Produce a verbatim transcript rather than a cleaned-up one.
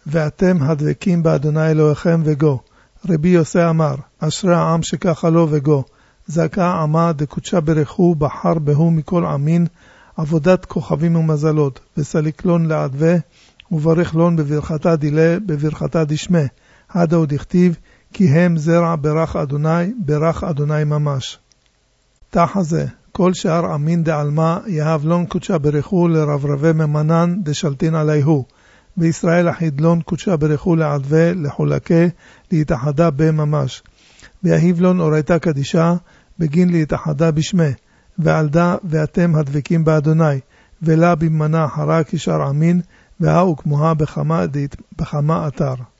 ואתם הדבקים באדוני אלוהיכם וגו. רבי יוסי אמר, אשרי העם שככה לו וגו. זעקה עמה דקודשה ברכו בחר בהו מכל עמין, עבודת כוכבים ומזלות, וסליקלון לעדווה, וברך לון בברכתה דילה, בברכתה דשמה. הדה עוד הכתיב, כי הם זרע ברך אדוני, ברך אדוני ממש. תחה זה, כל שאר עמין דעלמה, יהב לון קודשה ברכו לרברבי ממנן דשלטין עליהו. בישראל אחיד לון קודשה ברכו לעדווה, לחולקה, להתאחדה בממש. ויהיב לון אורייתה קדישה, בגין להתאחדה בשמה. ועלדה ואתם הדבקים באדוני, ולה במנה אחרה כשאר עמין, והאו כמוה בחמה, בחמה אתר.